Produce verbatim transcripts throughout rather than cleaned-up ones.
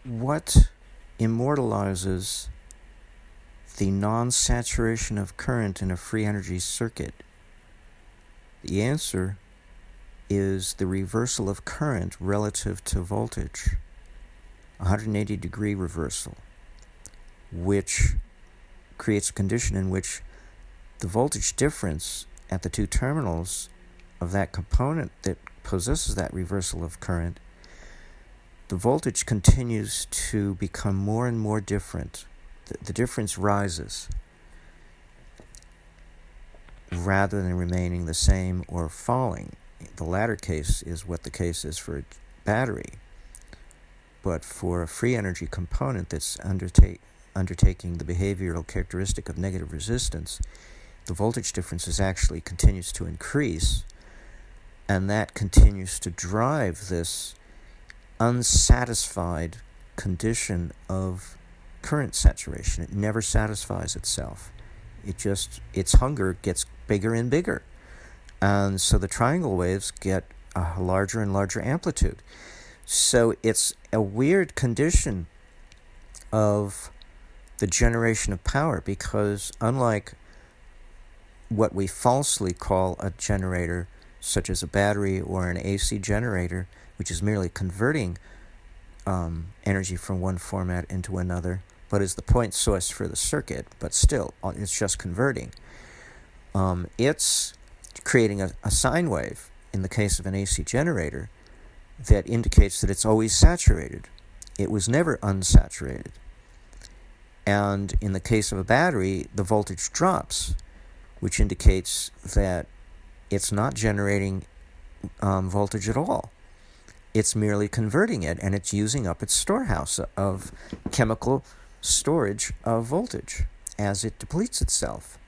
what immortalizes the non-saturation of current in a free energy circuit? The answer is the reversal of current relative to voltage, one hundred eighty degree reversal, which creates a condition in which the voltage difference at the two terminals of that component that possesses that reversal of current, the voltage continues to become more and more different. The, the difference rises rather than remaining the same or falling. The latter case is what the case is for a battery. But for a free energy component that's undertake, undertaking the behavioral characteristic of negative resistance, the voltage difference is actually continues to increase, and that continues to drive this unsatisfied condition of current saturation. It never satisfies itself. It just, its hunger gets bigger and bigger. And so the triangle waves get a larger and larger amplitude. So it's a weird condition of the generation of power, because unlike what we falsely call a generator, such as a battery or an A C generator, which is merely converting um, energy from one format into another, but is the point source for the circuit, but still, it's just converting. Um, it's creating a, a sine wave, in the case of an A C generator, that indicates that it's always saturated. It was never unsaturated. And in the case of a battery, the voltage drops, which indicates that it's not generating um, voltage at all. It's merely converting it, and it's using up its storehouse of chemical storage of voltage as it depletes itself.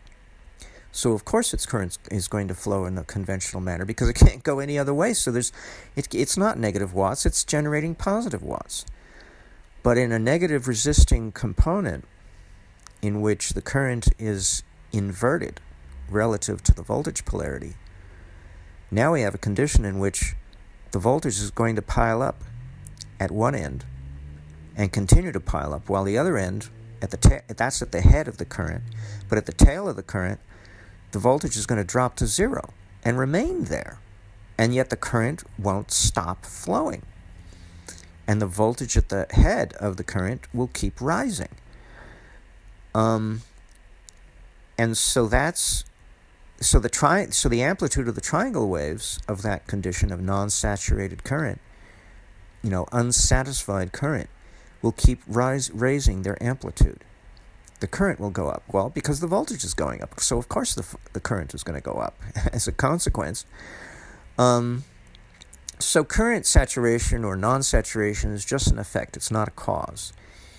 So of course its current is going to flow in a conventional manner because it can't go any other way. So there's, it, it's not negative watts, it's generating positive watts. But in a negative resisting component in which the current is inverted relative to the voltage polarity, now we have a condition in which the voltage is going to pile up at one end and continue to pile up, while the other end, at the ta- that's at the head of the current, but at the tail of the current, the voltage is going to drop to zero and remain there. And yet the current won't stop flowing. And the voltage at the head of the current will keep rising. Um, and so that's, so the tri- so the amplitude of the triangle waves of that condition of non-saturated current, you know, unsatisfied current, will keep rise, raising their amplitude. The current will go up. Well, because the voltage is going up. So, of course, the the current is going to go up as a consequence. Um, so current saturation or non-saturation is just an effect. It's not a cause.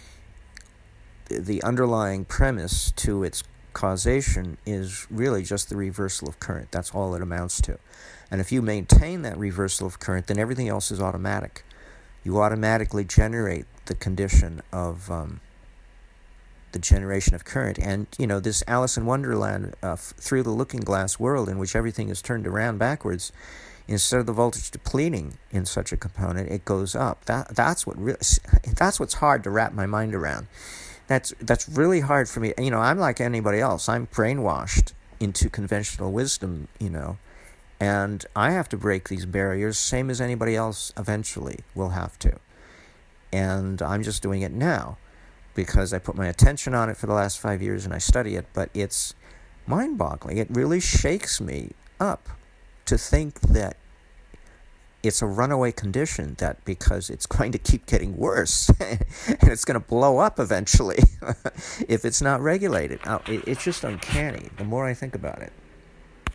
The, the underlying premise to its causation is really just the reversal of current. That's all it amounts to. And if you maintain that reversal of current, then everything else is automatic. You automatically generate the condition of... Um, the generation of current. And, you know, this Alice in Wonderland, uh, f- through the looking glass world in which everything is turned around backwards, instead of the voltage depleting in such a component, it goes up. That that's what really, that's what's hard to wrap my mind around. That's that's really hard for me. You know, I'm like anybody else. I'm brainwashed into conventional wisdom, you know, and I have to break these barriers, same as anybody else eventually will have to. And I'm just doing it now, because I put my attention on it for the last five years and I study it, but it's mind-boggling. It really shakes me up to think that it's a runaway condition, that because it's going to keep getting worse and it's going to blow up eventually if it's not regulated. It's just uncanny the more I think about it.